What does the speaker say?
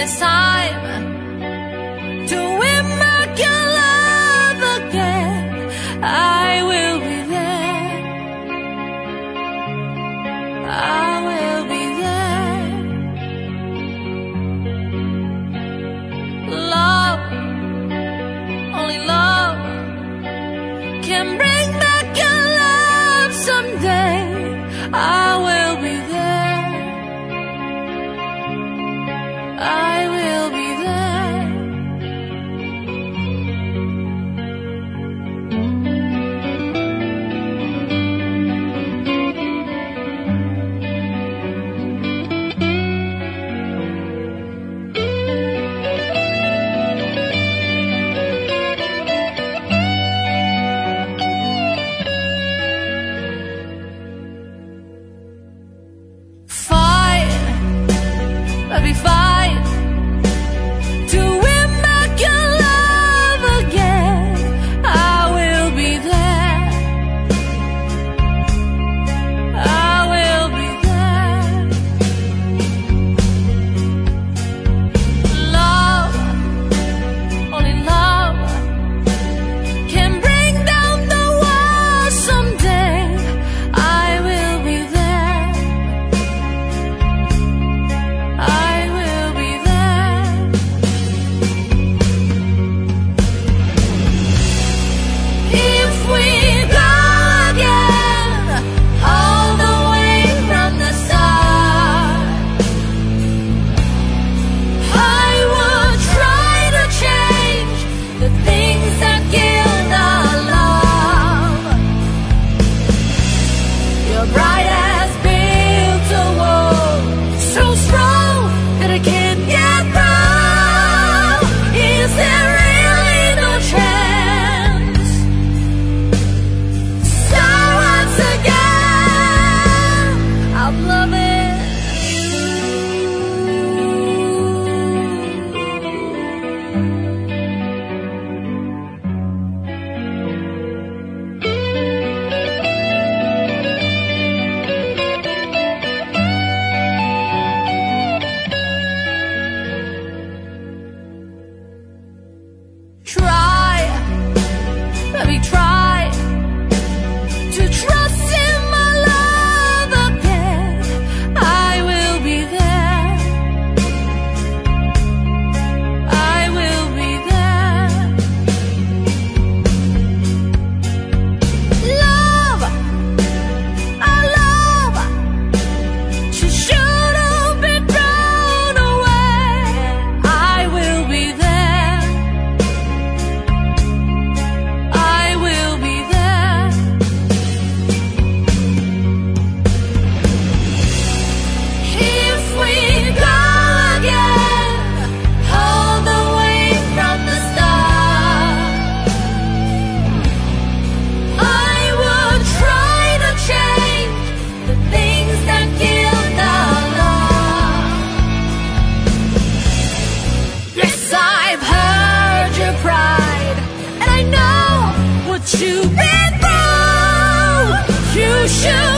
it's time to win back your love again. I will be there. I will be there. Love, only love can bring back your love someday. I will be there. I will be there. Fight, baby, fight to win back your love again. I will be there. I will be there. Love, only love can bring down the walls someday. I will be there. I will be there. If we go again, all the way from the start, I would try to change the things that killed our love. Your bride has built a wall so strong that I can't get through. Is there really no chance? So once again, I'm loving you. Try, baby, try to trust in my love again. I will be there. I will be there. Love, our love, she should have been thrown away. I will be there. I will be there. If we go again, all the way from the start, I would try to change the things that killed our love. Yes, I've heard your pride, and I know what you've been through. You should